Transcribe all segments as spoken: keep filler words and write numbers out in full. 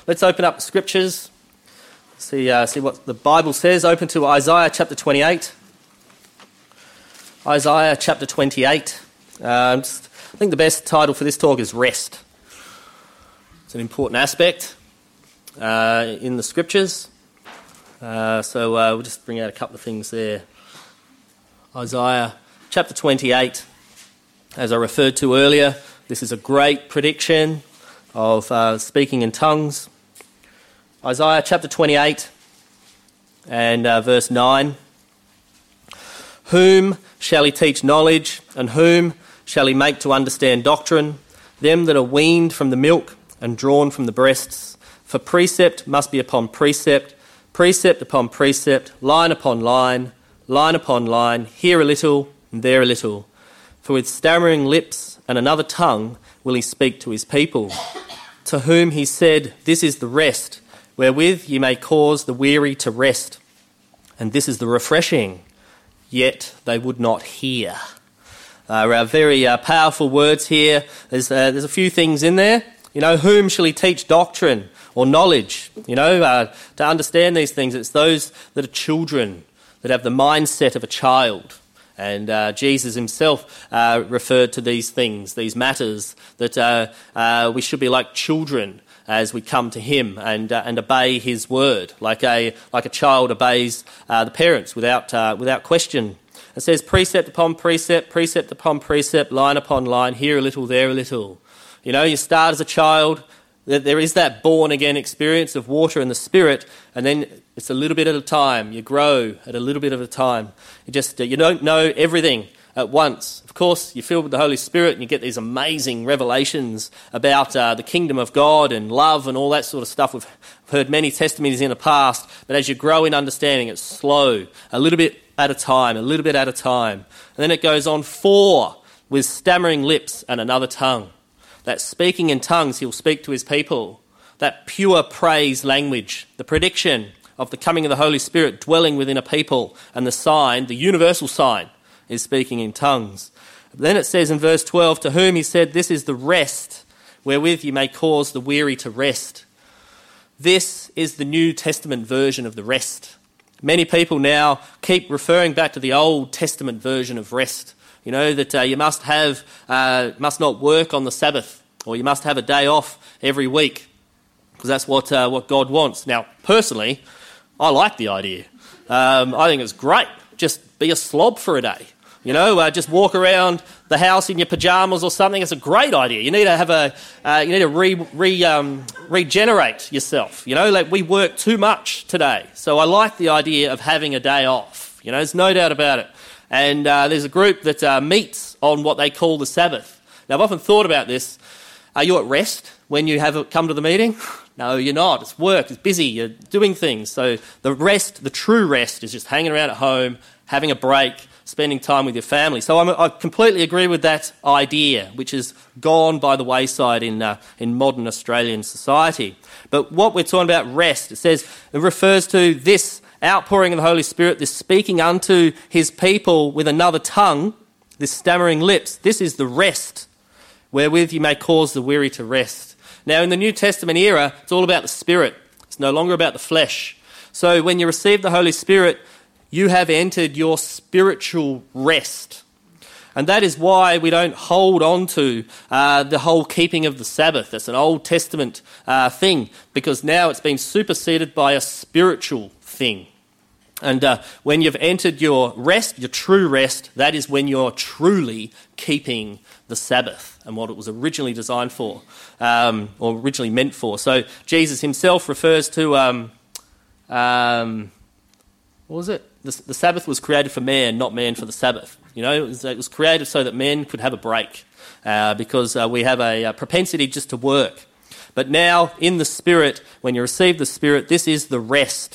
Let's open up the scriptures, see uh, see what the Bible says. Open to Isaiah chapter twenty-eight. Isaiah chapter twenty-eight. Um, just, I think the best title for this talk is Rest. It's an important aspect uh, in the scriptures. Uh, so uh, we'll just bring out a couple of things there. Isaiah chapter twenty-eight, as I referred to earlier, this is a great prediction of uh, speaking in tongues. Isaiah chapter twenty-eight and uh, verse nine. Whom shall he teach knowledge, and whom shall he make to understand doctrine? Them that are weaned from the milk and drawn from the breasts. For precept must be upon precept, precept upon precept, line upon line, line upon line, here a little and there a little. For with stammering lips and another tongue will he speak to his people, to whom he said, This is the rest, wherewith ye may cause the weary to rest. And this is the refreshing, yet they would not hear. Uh, our very uh, powerful words here. There's, uh, there's a few things in there. You know, whom shall he teach doctrine or knowledge? You know, uh, to understand these things, it's those that are children, that have the mindset of a child. And uh, Jesus himself uh, referred to these things, these matters, that uh, uh, we should be like children as we come to him and uh, and obey his word, like a like a child obeys uh, the parents without uh, without question. It says precept upon precept, precept upon precept, line upon line, here a little, there a little. You know, you start as a child. There is that born-again experience of water and the Spirit, and then it's a little bit at a time. You grow at a little bit at a time. You just you don't know everything at once. Of course, you're filled with the Holy Spirit, and you get these amazing revelations about uh, the kingdom of God and love and all that sort of stuff. We've heard many testimonies in the past, but as you grow in understanding, it's slow, a little bit at a time, a little bit at a time. And then it goes on, for with stammering lips and another tongue. That speaking in tongues, he'll speak to his people. That pure praise language, the prediction of the coming of the Holy Spirit dwelling within a people, and the sign, the universal sign, is speaking in tongues. Then it says in verse twelve, to whom he said, This is the rest, wherewith you may cause the weary to rest. This is the New Testament version of the rest. Many people now keep referring back to the Old Testament version of rest. You know, that uh, you must have, uh, must not work on the Sabbath, or you must have a day off every week, because that's what uh, what God wants. Now, personally, I like the idea. Um, I think it's great. Just be a slob for a day. You know, uh, just walk around the house in your pajamas or something. It's a great idea. You need to have a, uh, you need to re, re um, regenerate yourself. You know, like we work too much today, so I like the idea of having a day off. You know, there's no doubt about it. And uh, there's a group that uh, meets on what they call the Sabbath. Now, I've often thought about this. Are you at rest when you have come to the meeting? No, you're not. It's work. It's busy. You're doing things. So the rest, the true rest, is just hanging around at home, having a break, spending time with your family. So I'm, I completely agree with that idea, which has gone by the wayside in uh, in modern Australian society. But what we're talking about, rest, it says, it refers to this outpouring of the Holy Spirit, this speaking unto his people with another tongue, this stammering lips. This is the rest, wherewith you may cause the weary to rest. Now, in the New Testament era, it's all about the Spirit. It's no longer about the flesh. So when you receive the Holy Spirit, you have entered your spiritual rest. And that is why we don't hold on to uh, the whole keeping of the Sabbath. That's an Old Testament uh, thing, because now it's been superseded by a spiritual thing. And uh, when you've entered your rest, your true rest, that is when you're truly keeping the Sabbath and what it was originally designed for, um, or originally meant for. So Jesus himself refers to, um, um, what was it? The, the Sabbath was created for man, not man for the Sabbath. You know, it was, it was created so that men could have a break, uh, because uh, we have a, a propensity just to work. But now, in the Spirit, when you receive the Spirit, this is the rest,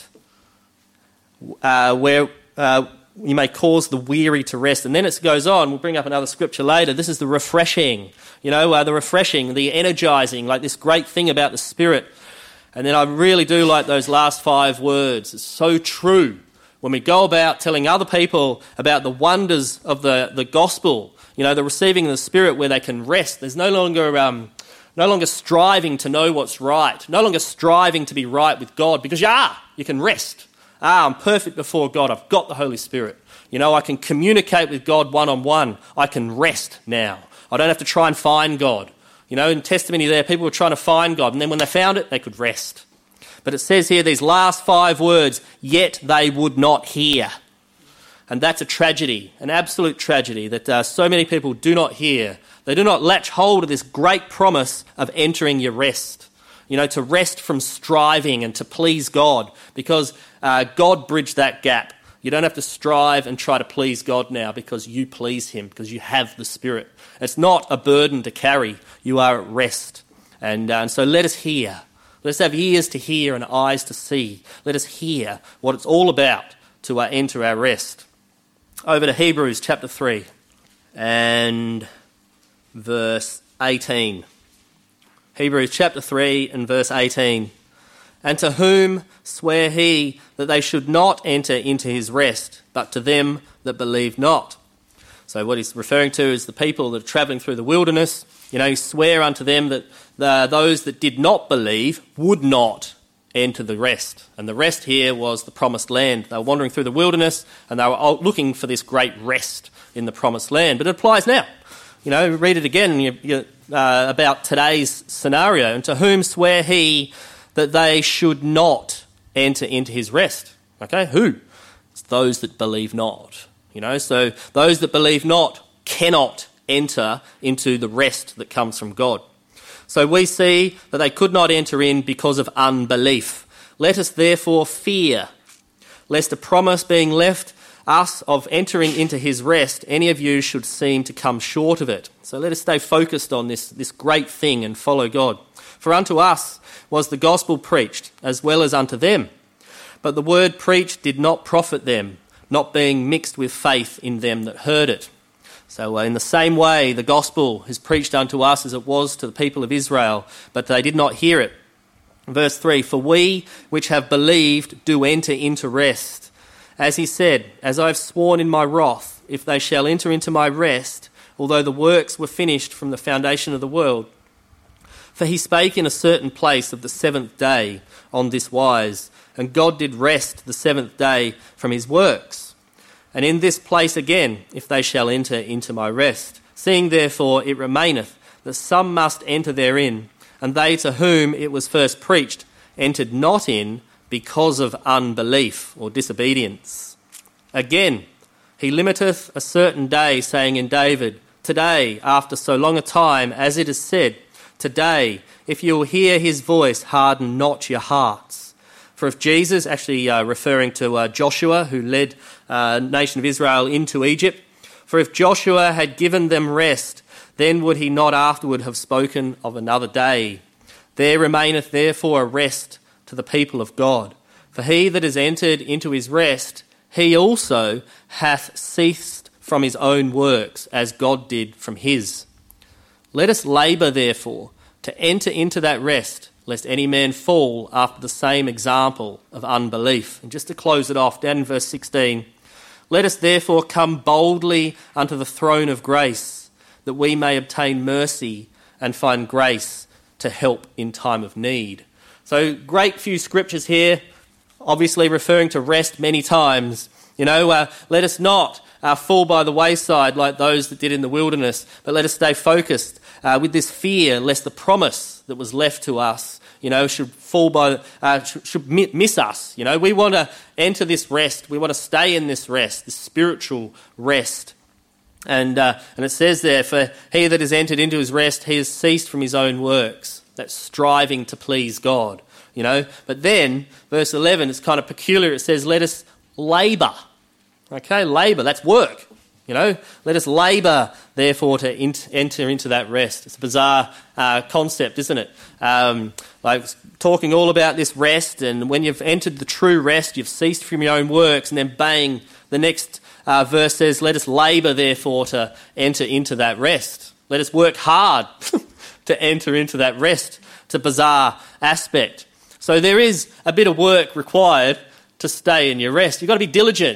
Uh, where uh, you may cause the weary to rest. And then it goes on, we'll bring up another scripture later, this is the refreshing, you know, uh, the refreshing, the energizing, like this great thing about the Spirit. And then I really do like those last five words. It's so true. When we go about telling other people about the wonders of the, the gospel, you know, the receiving of the Spirit where they can rest, there's no longer um, No longer striving to know what's right. No longer striving to be right with God, because you are. You can rest. Ah, I'm perfect before God. I've got the Holy Spirit. You know, I can communicate with God one-on-one. I can rest now. I don't have to try and find God. You know, in testimony there, people were trying to find God, and then when they found it, they could rest. But it says here, these last five words, yet they would not hear. And that's a tragedy, an absolute tragedy, that uh, so many people do not hear. They do not latch hold of this great promise of entering your rest. You know, to rest from striving and to please God, because uh, God bridged that gap. You don't have to strive and try to please God now because you please him, because you have the Spirit. It's not a burden to carry. You are at rest. And, uh, and so let us hear. Let us have ears to hear and eyes to see. Let us hear what it's all about to uh, enter our rest. Over to Hebrews chapter three and verse eighteen. Hebrews chapter three and verse eighteen. And to whom sware he that they should not enter into his rest, but to them that believe not. So what he's referring to is the people that are travelling through the wilderness. You know, he sware unto them that the, those that did not believe would not enter the rest. And the rest here was the promised land. They were wandering through the wilderness and they were looking for this great rest in the promised land. But it applies now. You know, read it again you, you, uh, about today's scenario. And to whom sware he that they should not enter into his rest? Okay, who? It's those that believe not. You know, so those that believe not cannot enter into the rest that comes from God. So we see that they could not enter in because of unbelief. Let us therefore fear, lest a promise being left us of entering into his rest, any of you should seem to come short of it. So let us stay focused on this, this great thing and follow God. For unto us was the gospel preached, as well as unto them. But the word preached did not profit them, not being mixed with faith in them that heard it. So uh, in the same way, the gospel is preached unto us as it was to the people of Israel, but they did not hear it. Verse three, for we which have believed do enter into rest. As he said, as I have sworn in my wrath, if they shall enter into my rest, although the works were finished from the foundation of the world. For he spake in a certain place of the seventh day on this wise, and God did rest the seventh day from his works. And in this place again, if they shall enter into my rest. Seeing therefore it remaineth that some must enter therein, and they to whom it was first preached entered not in because of unbelief or disobedience. Again, he limiteth a certain day, saying in David, today, after so long a time, as it is said, today, if you will hear his voice, harden not your hearts. For if Jesus, actually uh, referring to uh, Joshua, who led uh, the nation of Israel into Egypt, for if Joshua had given them rest, then would he not afterward have spoken of another day. There remaineth therefore a rest to the people of God. For he that is entered into his rest, he also hath ceased from his own works, as God did from his. Let us labour therefore to enter into that rest, lest any man fall after the same example of unbelief. And just to close it off, down in verse sixteen, let us therefore come boldly unto the throne of grace, that we may obtain mercy and find grace to help in time of need. So great few scriptures here, obviously referring to rest many times. You know, uh, let us not uh, fall by the wayside like those that did in the wilderness, but let us stay focused uh, with this fear, lest the promise that was left to us, you know, should fall by, uh, should, should miss us. You know, we want to enter this rest. We want to stay in this rest, this spiritual rest. And uh, and it says there, for he that is entered into his rest, he has ceased from his own works. That's striving to please God, you know. But then, verse eleven, it's kind of peculiar. It says, let us labour. Okay, labour, that's work, you know. Let us labour, therefore, to in- enter into that rest. It's a bizarre uh, concept, isn't it? Um, like talking all about this rest, and when you've entered the true rest, you've ceased from your own works, and then bang, the next uh, verse says, let us labour, therefore, to enter into that rest. Let us work hard to enter into that rest. It's a bizarre aspect. So there is a bit of work required to stay in your rest. You've got to be diligent.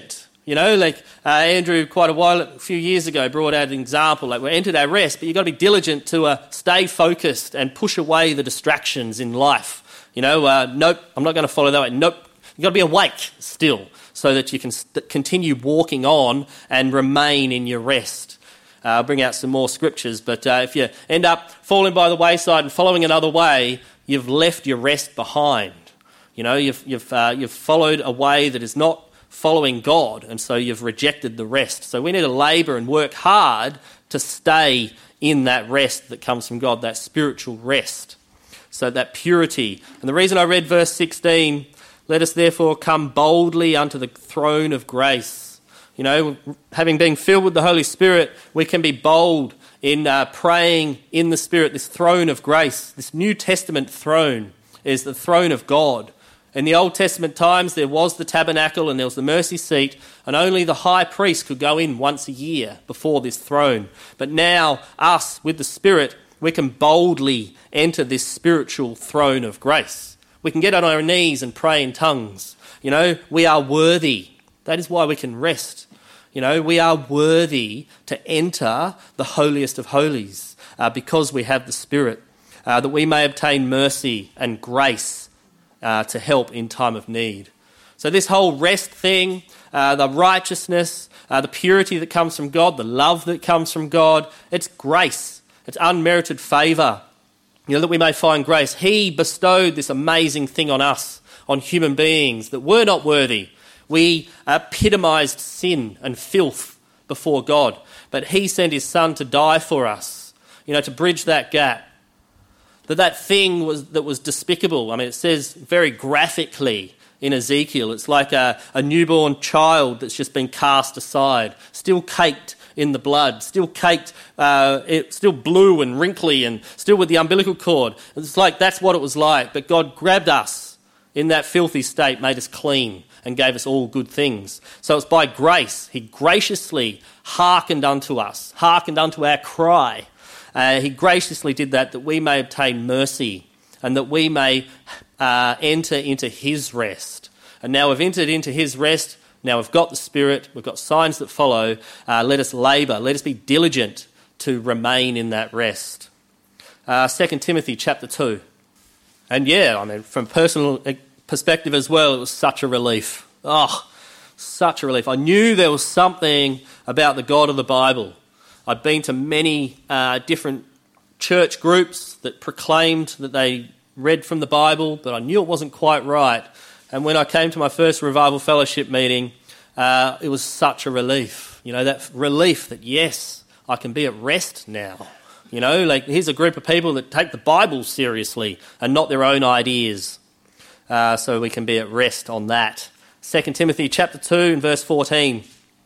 You know, like uh, Andrew quite a while, a few years ago, brought out an example. Like we entered our rest, but you've got to be diligent to uh, stay focused and push away the distractions in life. You know, uh, nope, I'm not going to follow that way. Nope, you've got to be awake still so that you can st- continue walking on and remain in your rest. Uh, I'll bring out some more scriptures, but uh, if you end up falling by the wayside and following another way, you've left your rest behind. You know, you've you've uh, you've followed a way that is not following God, and so you've rejected the rest. So we need to labour and work hard to stay in that rest that comes from God, that spiritual rest. So that purity. And the reason I read verse sixteen, let us therefore come boldly unto the throne of grace. You know, having been filled with the Holy Spirit, we can be bold in uh, praying in the Spirit. This throne of grace, this New Testament throne, is the throne of God. In the Old Testament times, there was the tabernacle and there was the mercy seat, and only the high priest could go in once a year before this throne. But now, us, with the Spirit, we can boldly enter this spiritual throne of grace. We can get on our knees and pray in tongues. You know, we are worthy. That is why we can rest. You know, we are worthy to enter the holiest of holies uh, because we have the Spirit, uh, that we may obtain mercy and grace uh, to help in time of need. So this whole rest thing, uh, the righteousness, uh, the purity that comes from God, the love that comes from God, it's grace. It's unmerited favour. You know, that we may find grace. He bestowed this amazing thing on us, on human beings that were not worthy. We epitomised sin and filth before God, but he sent his son to die for us, you know, to bridge that gap. That that thing was that was despicable. I mean, it says very graphically in Ezekiel, it's like a, a newborn child that's just been cast aside, still caked in the blood, still caked, uh, it, still blue and wrinkly and still with the umbilical cord. It's like that's what it was like, but God grabbed us in that filthy state, made us clean, and gave us all good things. So it's by grace. He graciously hearkened unto us, hearkened unto our cry. Uh, he graciously did that, that we may obtain mercy and that we may uh, enter into his rest. And now we've entered into his rest. Now we've got the Spirit. We've got signs that follow. Uh, let us labour. Let us be diligent to remain in that rest. Uh, Second Timothy chapter two. And yeah, I mean, from personal perspective as well, it was such a relief. Oh, such a relief. I knew there was something about the God of the Bible. I'd been to many uh, different church groups that proclaimed that they read from the Bible, but I knew it wasn't quite right. And when I came to my first Revival Fellowship meeting, uh, it was such a relief. You know, that relief that, yes, I can be at rest now. You know, like here's a group of people that take the Bible seriously and not their own ideas. Uh, so we can be at rest on that. Second Timothy chapter two and verse fourteen.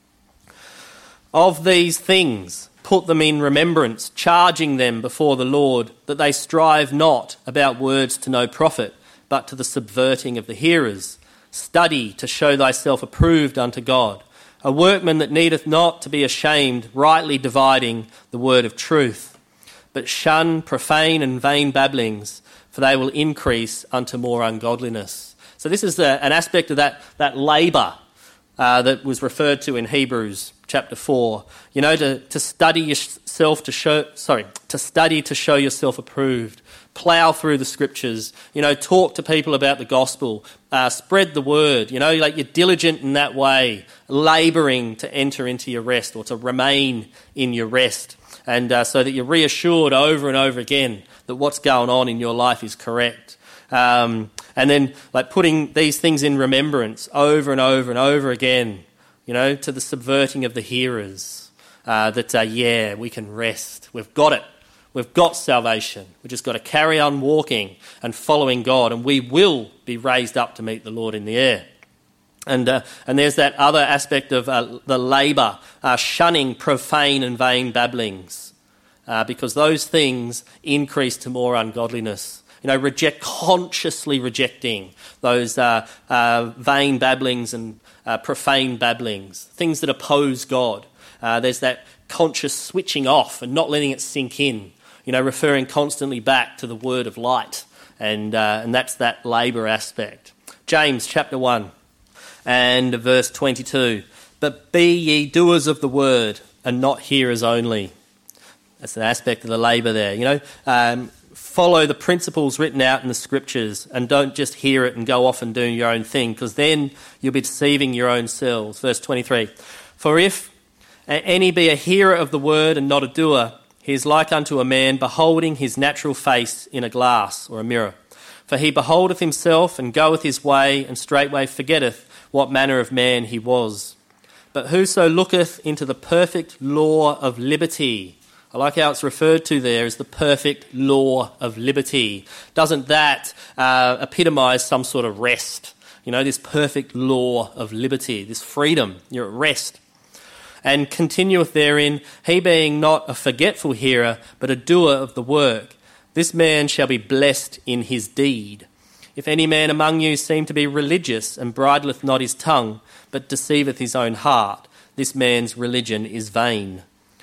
Of these things put them in remembrance, charging them before the Lord, that they strive not about words to no profit, but to the subverting of the hearers. Study to show thyself approved unto God, a workman that needeth not to be ashamed, rightly dividing the word of truth. But shun profane and vain babblings, for they will increase unto more ungodliness. So this is a, an aspect of that, that labour uh, that was referred to in Hebrews chapter four. You know, to, to study yourself to show, sorry, to study to show yourself approved. Plough through the scriptures. You know, talk to people about the gospel. Uh, spread the word. You know, like you're diligent in that way, labouring to enter into your rest or to remain in your rest. And uh, so that you're reassured over and over again that what's going on in your life is correct. Um, and then like putting these things in remembrance over and over and over again, you know, to the subverting of the hearers. Uh, that, uh, yeah, we can rest. We've got it. We've got salvation. We've just got to carry on walking and following God, and we will be raised up to meet the Lord in the air. And uh, and there's that other aspect of uh, the labour, uh, shunning profane and vain babblings, uh, because those things increase to more ungodliness. You know, reject consciously rejecting those uh, uh, vain babblings and uh, profane babblings, things that oppose God. Uh, there's that conscious switching off and not letting it sink in. You know, referring constantly back to the word of light, and uh, and that's that labour aspect. James chapter one. And verse twenty-two, But be ye doers of the word and not hearers only. That's an aspect of the labour there, you know. Um, follow the principles written out in the scriptures and don't just hear it and go off and do your own thing, because then you'll be deceiving your own selves. Verse twenty-three, for if any be a hearer of the word and not a doer, he is like unto a man beholding his natural face in a glass or a mirror. For he beholdeth himself and goeth his way, and straightway forgetteth what manner of man he was. But whoso looketh into the perfect law of liberty, I like how it's referred to there as the perfect law of liberty. Doesn't that uh, epitomise some sort of rest? You know, this perfect law of liberty, this freedom, you're at rest. And continueth therein, he being not a forgetful hearer, but a doer of the work, this man shall be blessed in his deed. If any man among you seem to be religious, and bridleth not his tongue, but deceiveth his own heart, this man's religion is vain.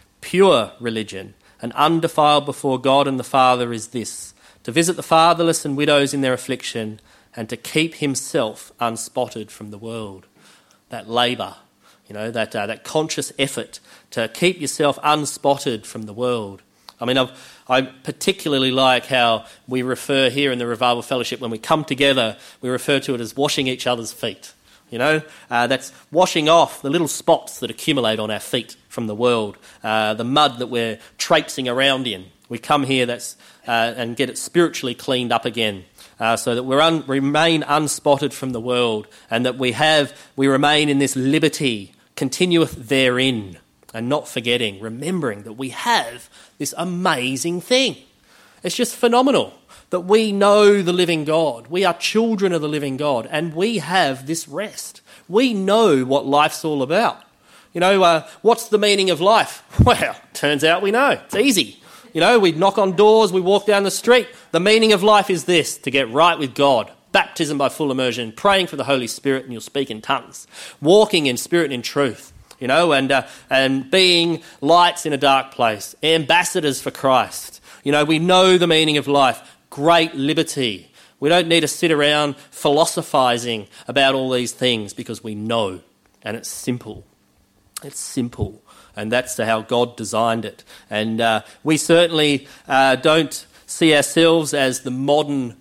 Pure religion, and undefiled before God and the Father, is this, to visit the fatherless and widows in their affliction, and to keep himself unspotted from the world. That labour, you know, that uh, that conscious effort to keep yourself unspotted from the world. I mean, I've, I particularly like how we refer here in the Revival Fellowship, when we come together, we refer to it as washing each other's feet. You know, uh, that's washing off the little spots that accumulate on our feet from the world, uh, the mud that we're traipsing around in. We come here that's uh, and get it spiritually cleaned up again, uh, so that we un- remain unspotted from the world, and that we have we remain in this liberty, continueth therein, and not forgetting, remembering that we have this amazing thing. It's just phenomenal that we know the living God. We are children of the living God, and we have this rest. We know what life's all about. You know, uh, what's the meaning of life? Well, turns out we know. It's easy. You know, we knock on doors, we walk down the street. The meaning of life is this, to get right with God. Baptism by full immersion, praying for the Holy Spirit, and you'll speak in tongues. Walking in spirit and in truth, you know, and uh, and being lights in a dark place. Ambassadors for Christ. You know, we know the meaning of life. Great liberty. We don't need to sit around philosophising about all these things, because we know, and it's simple. It's simple, and that's how God designed it. And uh, we certainly uh, don't see ourselves as the modern,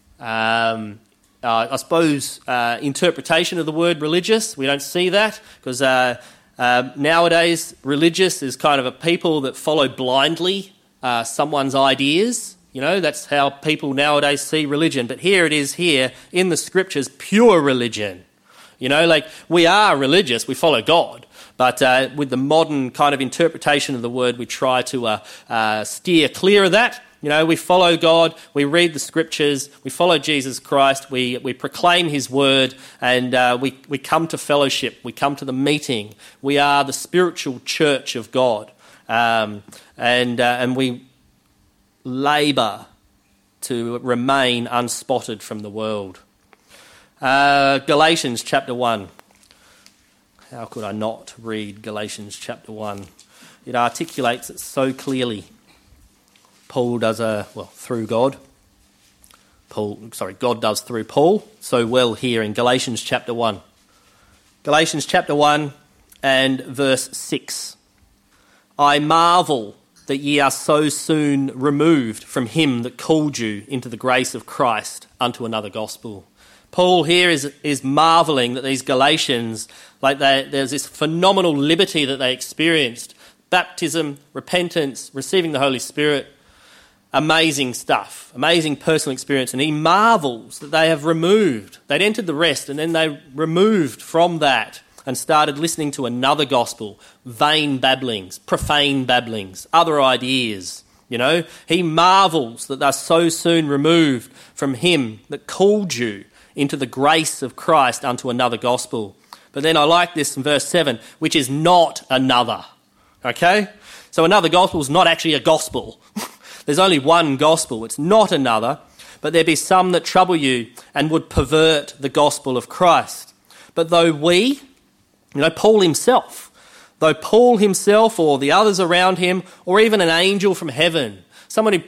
um, uh, I suppose, uh, interpretation of the word religious. We don't see that, because uh, uh, nowadays religious is kind of a people that follow blindly uh, someone's ideas. You know, that's how people nowadays see religion. But here it is here in the scriptures, pure religion. You know, like we are religious, we follow God. But uh, with the modern kind of interpretation of the word, we try to uh, uh, steer clear of that. You know, we follow God, we read the scriptures, we follow Jesus Christ, we, we proclaim his word, and uh, we, we come to fellowship, we come to the meeting. We are the spiritual church of God. Um, and uh, and we labour to remain unspotted from the world. Uh, Galatians chapter one. How could I not read Galatians chapter one? It articulates it so clearly. Paul does a, well, through God. Paul, sorry, God does through Paul so well here in Galatians chapter one. Galatians chapter one and verse six. I marvel that ye are so soon removed from him that called you into the grace of Christ unto another gospel. Paul here is is marvelling that these Galatians, like they, there's this phenomenal liberty that they experienced. Baptism, repentance, receiving the Holy Spirit, amazing stuff, amazing personal experience. And he marvels that they have removed. They'd entered the rest, and then they removed from that and started listening to another gospel, vain babblings, profane babblings, other ideas. You know, he marvels that they're so soon removed from him that called you into the grace of Christ unto another gospel. But then I like this in verse seven, which is not another. Okay? So another gospel is not actually a gospel. There's only one gospel. It's not another. But there be some that trouble you and would pervert the gospel of Christ. But though we, you know, Paul himself, though Paul himself or the others around him, or even an angel from heaven, someone who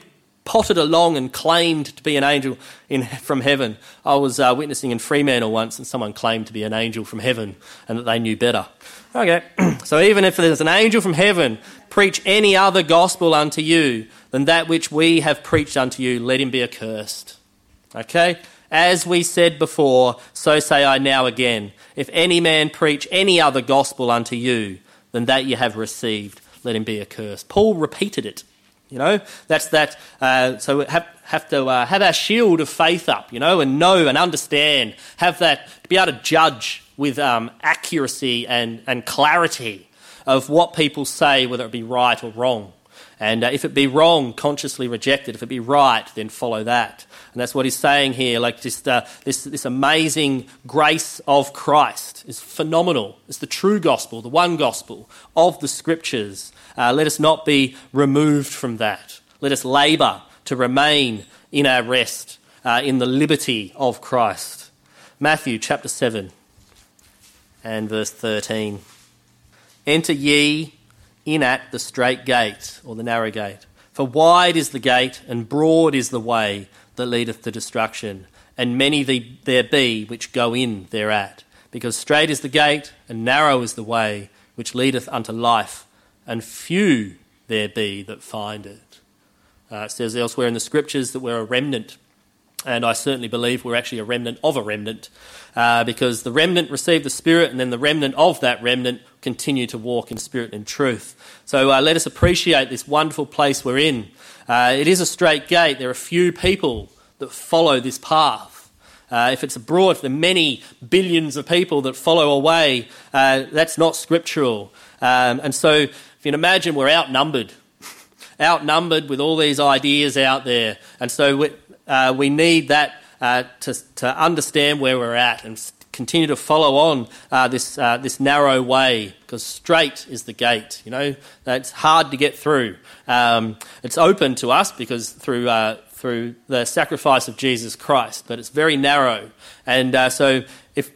potted along and claimed to be an angel in, from heaven. I was uh, witnessing in Fremantle once and someone claimed to be an angel from heaven and that they knew better. Okay, so even if there's an angel from heaven, preach any other gospel unto you than that which we have preached unto you, let him be accursed. Okay, as we said before, so say I now again. If any man preach any other gospel unto you than that you have received, let him be accursed. Paul repeated it. You know, that's that. Uh, so we have, have to uh, have our shield of faith up, you know, and know and understand, have that, to be able to judge with um, accuracy and, and clarity of what people say, whether it be right or wrong. And uh, if it be wrong, consciously reject it. If it be right, then follow that. And that's what he's saying here. Like just uh, this, this amazing grace of Christ is phenomenal. It's the true gospel, the one gospel of the Scriptures. Uh, let us not be removed from that. Let us labour to remain in our rest, uh, in the liberty of Christ. Matthew chapter seven and verse thirteen. Enter ye in at the strait gate, or the narrow gate. For wide is the gate, and broad is the way that leadeth to destruction, and many there be which go in thereat. Because strait is the gate, and narrow is the way which leadeth unto life, and few there be that find it. Uh, it says elsewhere in the Scriptures that we're a remnant, and I certainly believe we're actually a remnant of a remnant, uh, because the remnant received the Spirit, and then the remnant of that remnant continue to walk in spirit and truth. So uh, let us appreciate this wonderful place we're in. Uh, it is a straight gate. There are few people that follow this path. Uh, if it's abroad, if there are many billions of people that follow away, uh, that's not scriptural. Um, and so if you can imagine, we're outnumbered, outnumbered with all these ideas out there. And so we, uh, we need that uh, to, to understand where we're at and continue to follow on uh, this uh, this narrow way, because straight is the gate. You know, it's hard to get through. Um, it's open to us because through uh, through the sacrifice of Jesus Christ, but it's very narrow. And uh, so, if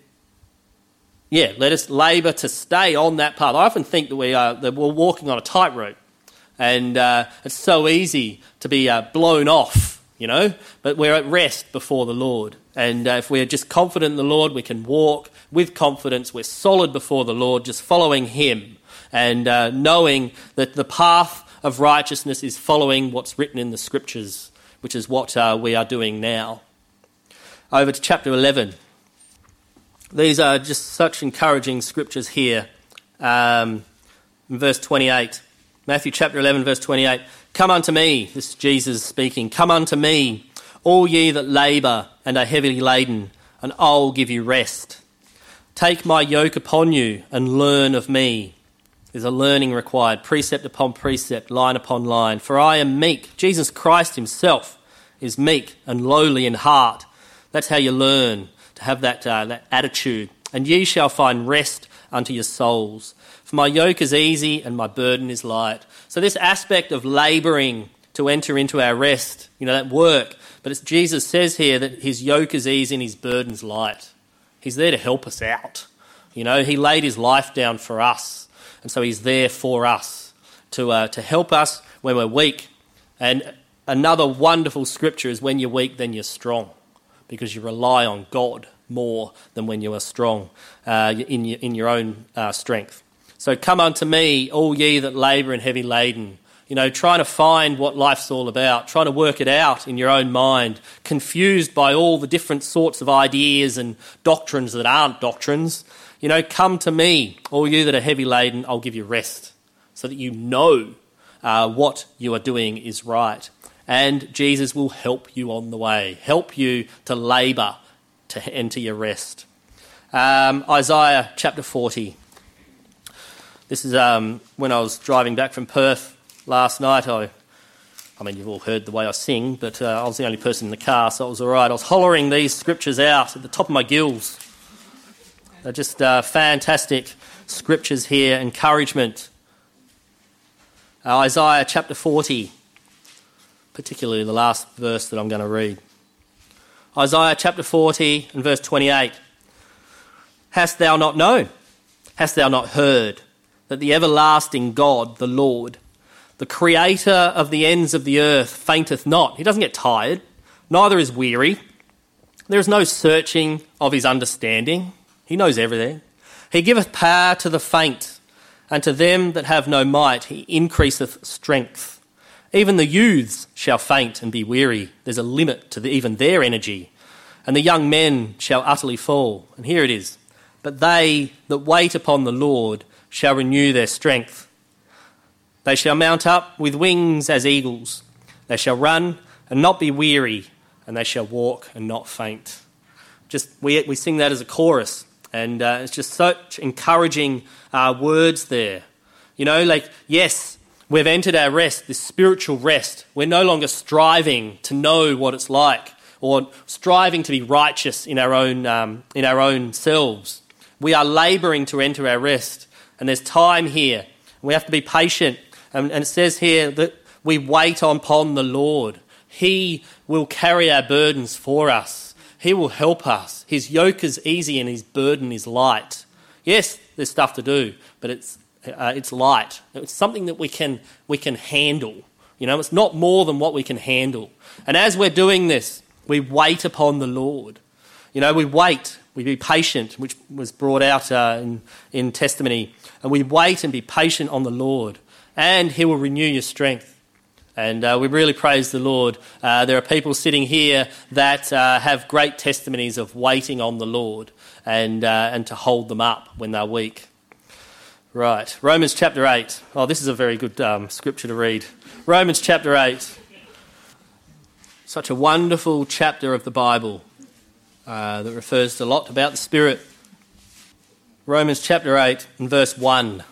yeah, let us labour to stay on that path. I often think that we are that we're walking on a tightrope, and uh, it's so easy to be uh, blown off. You know, but we're at rest before the Lord. And uh, if we're just confident in the Lord, we can walk with confidence. We're solid before the Lord, just following him and uh, knowing that the path of righteousness is following what's written in the Scriptures, which is what uh, we are doing now. Over to chapter eleven. These are just such encouraging Scriptures here. Um, in verse twenty-eight, Matthew chapter eleven, verse twenty-eight. Come unto me, this is Jesus speaking, come unto me, all ye that labour and are heavily laden, and I'll give you rest. Take my yoke upon you and learn of me. There's a learning required, precept upon precept, line upon line. For I am meek. Jesus Christ himself is meek and lowly in heart. That's how you learn, to have that, uh, that attitude. And ye shall find rest unto your souls. For my yoke is easy and my burden is light. So this aspect of labouring to enter into our rest, you know, that work. But it's, Jesus says here that his yoke is easy and his burden's light. He's there to help us out. You know, he laid his life down for us. And so he's there for us to uh, to help us when we're weak. And another wonderful scripture is when you're weak, then you're strong, because you rely on God more than when you are strong uh, in, your, in your own uh, strength. So come unto me, all ye that labour and heavy laden. You know, trying to find what life's all about, trying to work it out in your own mind, confused by all the different sorts of ideas and doctrines that aren't doctrines. You know, come to me, all you that are heavy laden, I'll give you rest, so that you know uh, what you are doing is right. And Jesus will help you on the way, help you to labour to enter your rest. Um, Isaiah chapter forty. This is um, when I was driving back from Perth last night. I, I mean, you've all heard the way I sing, but uh, I was the only person in the car, so it was all right. I was hollering these scriptures out at the top of my gills. They're just uh, fantastic scriptures here, encouragement. Uh, Isaiah chapter forty, particularly the last verse that I'm going to read. Isaiah chapter forty and verse twenty-eight. Hast thou not known? Hast thou not heard that the everlasting God, the Lord, The creator of the ends of the earth fainteth not. He doesn't get tired, neither is weary. There is no searching of his understanding. He knows everything. He giveth power to the faint, and to them that have no might he increaseth strength. Even the youths shall faint and be weary. There's a limit to the, even their energy. And the young men shall utterly fall. And here it is. But they that wait upon the Lord shall renew their strength. They shall mount up with wings as eagles. They shall run and not be weary, and they shall walk and not faint. Just we we sing that as a chorus, and uh, it's just such encouraging uh, words there. You know, like, yes, we've entered our rest, this spiritual rest. We're no longer striving to know what it's like, or striving to be righteous in our own um, in our own selves. We are labouring to enter our rest, and there's time here. We have to be patient, and, and it says here that we wait upon the Lord. He will carry our burdens for us. He will help us. His yoke is easy and his burden is light. Yes, there's stuff to do, but it's uh, it's light. It's something that we can we can handle. You know, it's not more than what we can handle. And as we're doing this, we wait upon the Lord. You know, we wait, we be patient, which was brought out uh, in, in testimony. And we wait and be patient on the Lord, and he will renew your strength. And uh, we really praise the Lord. Uh, there are people sitting here that uh, have great testimonies of waiting on the Lord and uh, and to hold them up when they're weak. Right, Romans chapter eight. Oh, this is a very good um, scripture to read. Romans chapter eight. Such a wonderful chapter of the Bible uh, that refers a lot about the Spirit. Romans chapter eight and verse one.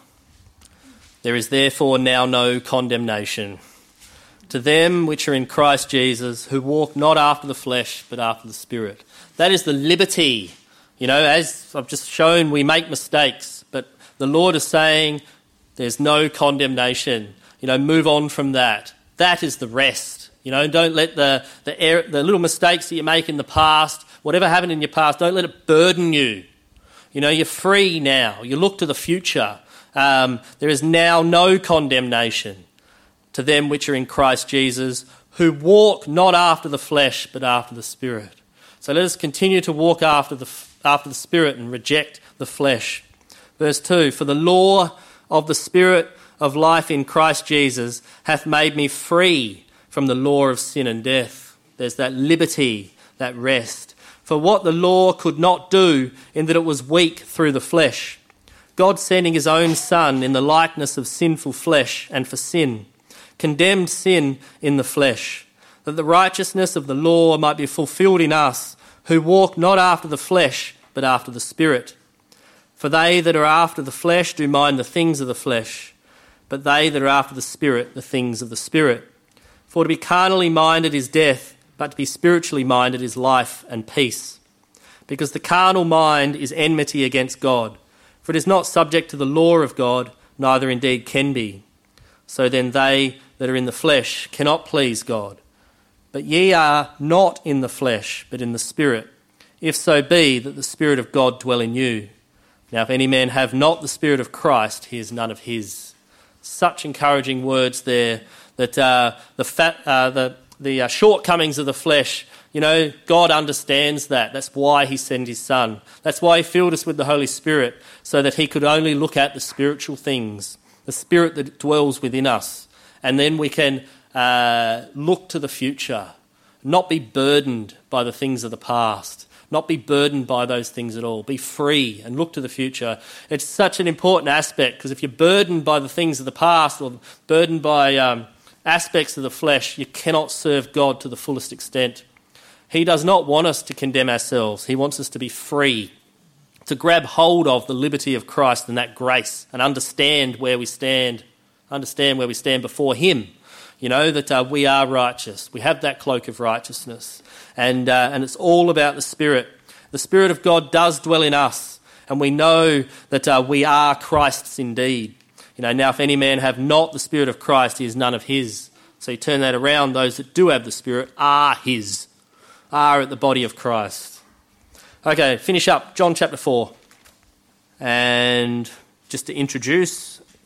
There is therefore now no condemnation to them which are in Christ Jesus, who walk not after the flesh, but after the Spirit. That is the liberty. You know, as I've just shown, we make mistakes, but the Lord is saying there's no condemnation. You know, move on from that. That is the rest. You know, don't let the the, air, the little mistakes that you make in the past, whatever happened in your past, don't let it burden you. You know, you're free now. You look to the future. Um, there is now no condemnation to them which are in Christ Jesus, who walk not after the flesh, but after the Spirit. So let us continue to walk after the after the Spirit and reject the flesh. Verse two, for the law of the Spirit of life in Christ Jesus hath made me free from the law of sin and death. There's that liberty, that rest. For what the law could not do, in that it was weak through the flesh, God sending his own Son in the likeness of sinful flesh, and for sin, condemned sin in the flesh, that the righteousness of the law might be fulfilled in us, who walk not after the flesh, but after the Spirit. For they that are after the flesh do mind the things of the flesh, but they that are after the Spirit, the things of the Spirit. For to be carnally minded is death, but to be spiritually minded is life and peace. Because the carnal mind is enmity against God, for it is not subject to the law of God, neither indeed can be. So then they that are in the flesh cannot please God. But ye are not in the flesh, but in the Spirit, if so be that the Spirit of God dwell in you. Now if any man have not the Spirit of Christ, he is none of his. Such encouraging words there, that uh, the fat, uh, the the uh, shortcomings of the flesh, you know, God understands that. That's why he sent his Son. That's why he filled us with the Holy Spirit, so that he could only look at the spiritual things, the Spirit that dwells within us. And then we can uh, look to the future, not be burdened by the things of the past, not be burdened by those things at all. Be free and look to the future. It's such an important aspect, because if you're burdened by the things of the past, or burdened by um, aspects of the flesh, you cannot serve God to the fullest extent. He does not want us to condemn ourselves. He wants us to be free, to grab hold of the liberty of Christ and that grace, and understand where we stand, understand where we stand before him. You know, that uh, we are righteous. We have that cloak of righteousness. And uh, and it's all about the Spirit. The Spirit of God does dwell in us, and we know that uh, we are Christ's indeed. You know, now if any man have not the Spirit of Christ, he is none of his. So you turn that around, those that do have the Spirit are his, are at the body of Christ. Okay, finish up, John chapter four. And just to introduce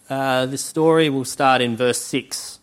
Uh, this story will start in verse six.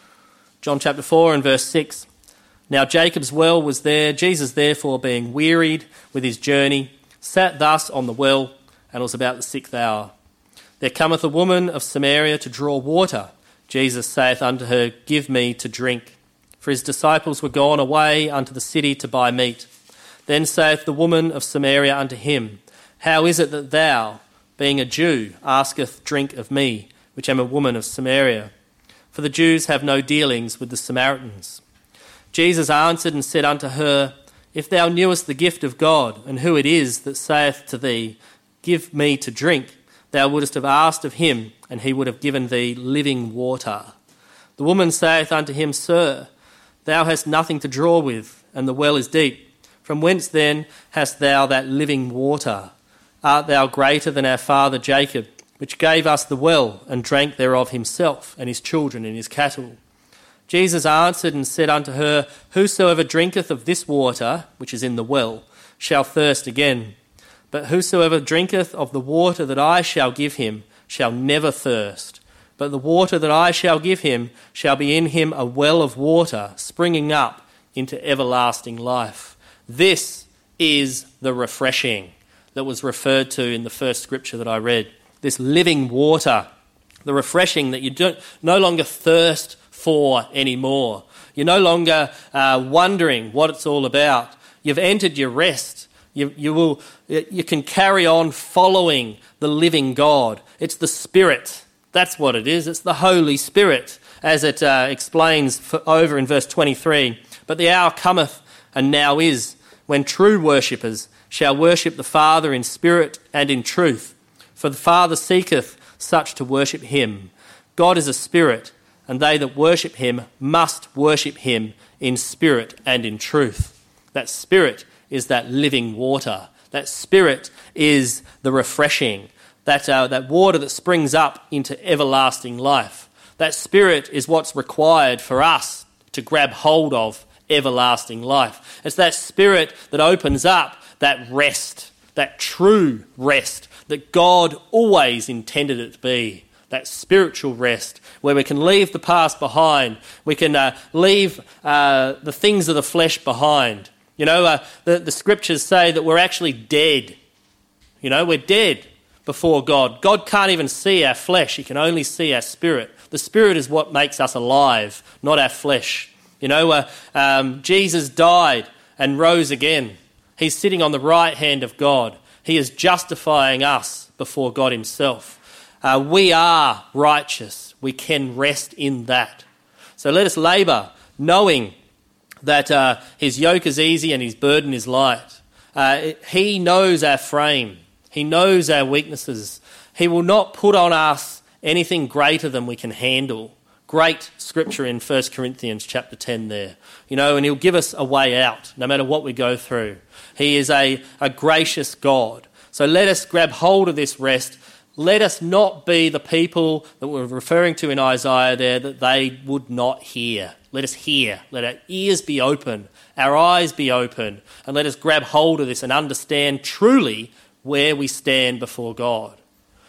John chapter four and verse six. Now Jacob's well was there. Jesus, therefore, being wearied with his journey, sat thus on the well, and it was about the sixth hour. There cometh a woman of Samaria to draw water. Jesus saith unto her, Give me to drink. For his disciples were gone away unto the city to buy meat. Then saith the woman of Samaria unto him, How is it that thou, being a Jew, asketh drink of me, which am a woman of Samaria? For the Jews have no dealings with the Samaritans. Jesus answered and said unto her, If thou knewest the gift of God, and who it is that saith to thee, Give me to drink, thou wouldest have asked of him, and he would have given thee living water. The woman saith unto him, Sir, thou hast nothing to draw with, and the well is deep. From whence then hast thou that living water? Art thou greater than our father Jacob, which gave us the well, and drank thereof himself, and his children, and his cattle? Jesus answered and said unto her, Whosoever drinketh of this water, which is in the well, shall thirst again. But whosoever drinketh of the water that I shall give him shall never thirst. But the water that I shall give him shall be in him a well of water, springing up into everlasting life. This is the refreshing that was referred to in the first scripture that I read. This living water, the refreshing that you don't no longer thirst for anymore. You're no longer uh, wondering what it's all about. You've entered your rest. You, you will. You can carry on following the living God. It's the Spirit. That's what it is. It's the Holy Spirit, as it uh, explains for, over in verse twenty-three. But the hour cometh, and now is, when true worshippers shall worship the Father in spirit and in truth. For the Father seeketh such to worship him. God is a spirit, and they that worship him must worship him in spirit and in truth. That spirit is that living water. That spirit is the refreshing. That, uh, that water that springs up into everlasting life. That spirit is what's required for us to grab hold of everlasting life. It's that spirit that opens up that rest, that true rest that God always intended it to be. That spiritual rest where we can leave the past behind. We can uh, leave uh, the things of the flesh behind. You know, uh, the, the scriptures say that we're actually dead. You know, we're dead before God. God can't even see our flesh. He can only see our spirit. The spirit is what makes us alive, not our flesh. You know, uh, um, Jesus died and rose again. He's sitting on the right hand of God. He is justifying us before God himself. Uh, we are righteous. We can rest in that. So let us labour, knowing that uh, his yoke is easy and his burden is light. Uh, he knows our frame. He knows our weaknesses. He will not put on us anything greater than we can handle. Great scripture in First Corinthians chapter ten there. You know, and he'll give us a way out no matter what we go through. He is a, a gracious God. So let us grab hold of this rest. Let us not be the people that we're referring to in Isaiah there that they would not hear. Let us hear. Let our ears be open, our eyes be open, and let us grab hold of this and understand truly where we stand before God.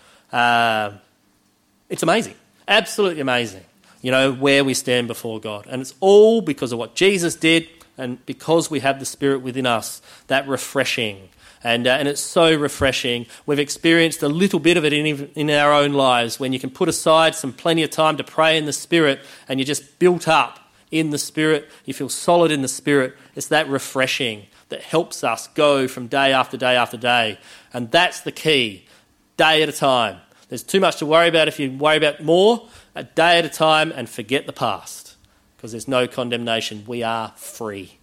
Uh, it's amazing, absolutely amazing, you know, where we stand before God. And it's all because of what Jesus did and because we have the Spirit within us, that refreshing. And uh, and it's so refreshing. We've experienced a little bit of it in in our own lives when you can put aside some plenty of time to pray in the Spirit and you're just built up in the Spirit. You feel solid in the Spirit. It's that refreshing that helps us go from day after day after day. And that's the key, day at a time. There's too much to worry about if you worry about more, a day at a time, and forget the past because there's no condemnation. We are free.